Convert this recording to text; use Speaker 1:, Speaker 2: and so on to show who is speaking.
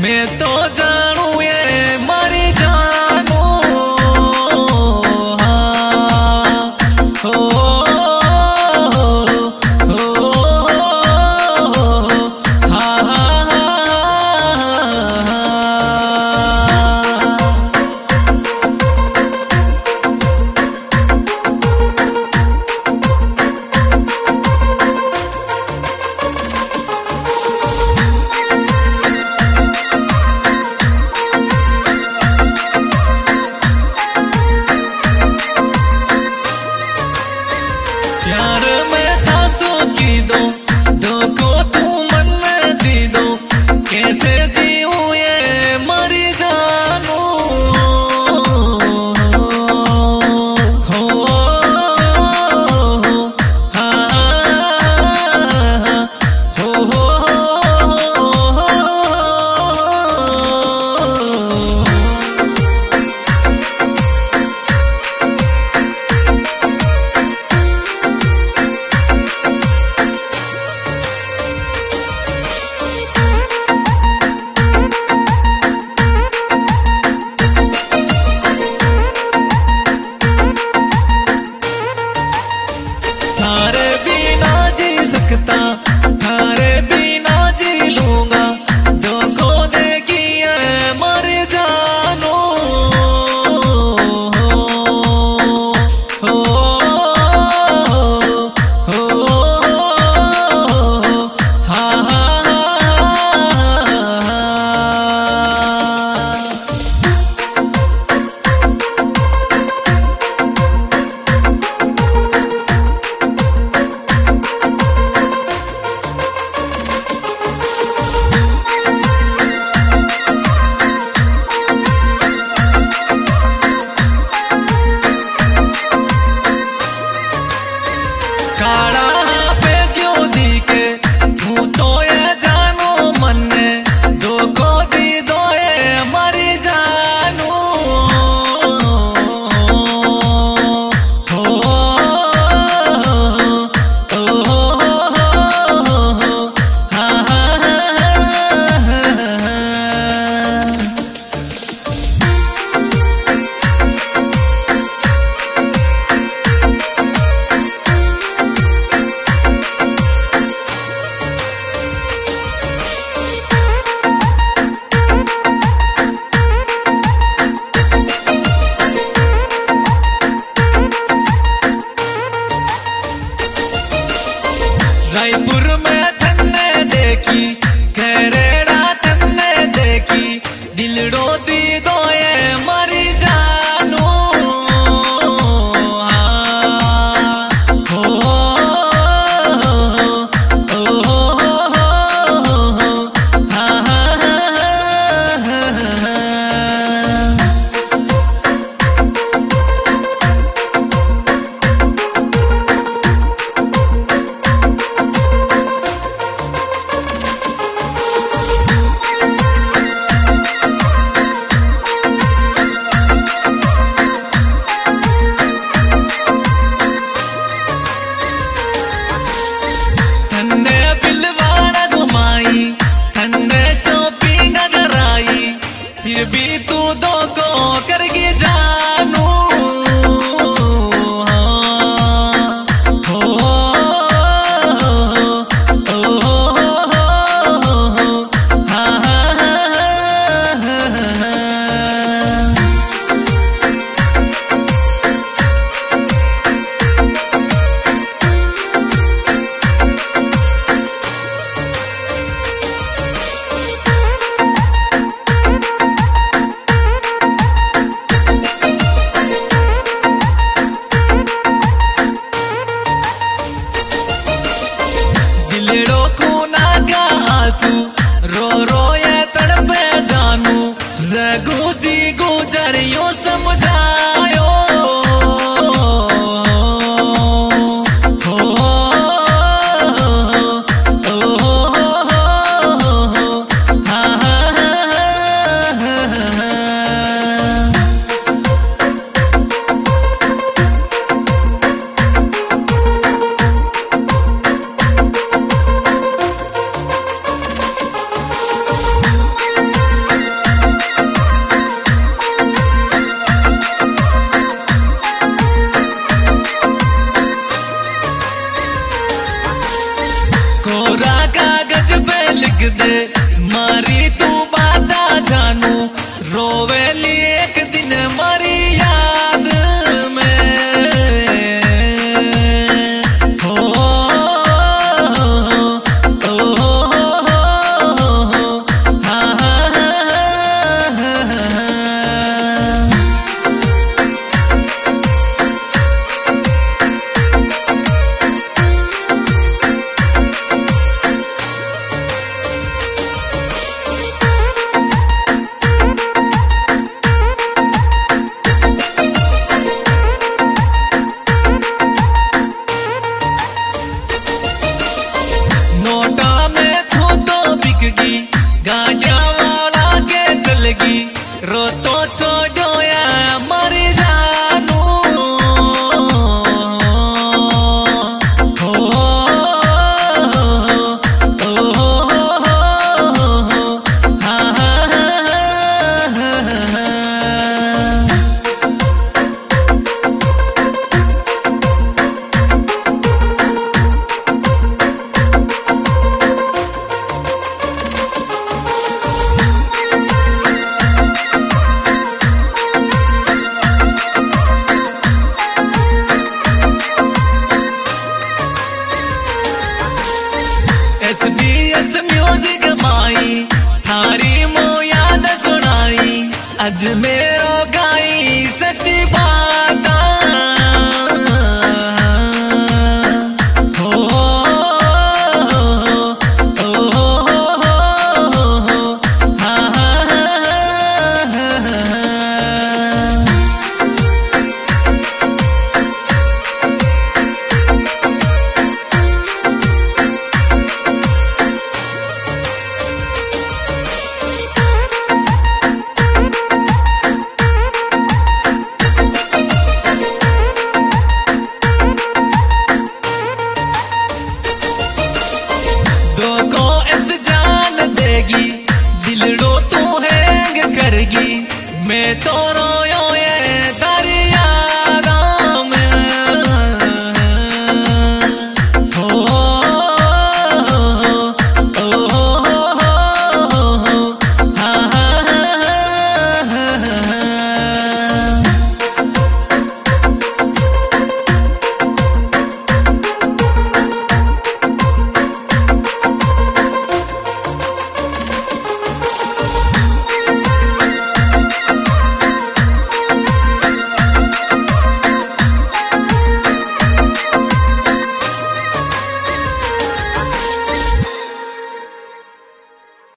Speaker 1: मैं तो जानू ये मरी जानू हाँ हो हाँ प्यार में आंसू की दो को तू मन दी दो कैसे जीऊं ये मरी जानू हो हाँ हो थारे बिना जी सकता थारे बिना जी लूंगा जो को देगी मर जानू हो हाँ काड़ा पे जो दी के तू तो ये जानो मन दो को दी दो ये मरी जानू हो हाँ रायपुर में तन्ने देखी खैरेड़ा तन्ने देखी दिलड़ो दी दो ये मरी जानू हाँ हो तन्ने बिलवाड़ा घुमाई तन्ने शॉपिंग कराई फिर भी तू दो को करगी जानू हो हाँ दिलड़ो खूना का आंसू रो रो ये तड़पे जानू रघु जी गुजरियो समझायो हो हाँ बदलगी रो तो छोड़ो या मर जानू हो हाँ SBS म्यूजिक माई थारी मो याद सुनाई अज मेरो गाई सच्ची बात हो को इस जान देगी दिलड़ो तू हैंग करगी मैं तो रोयो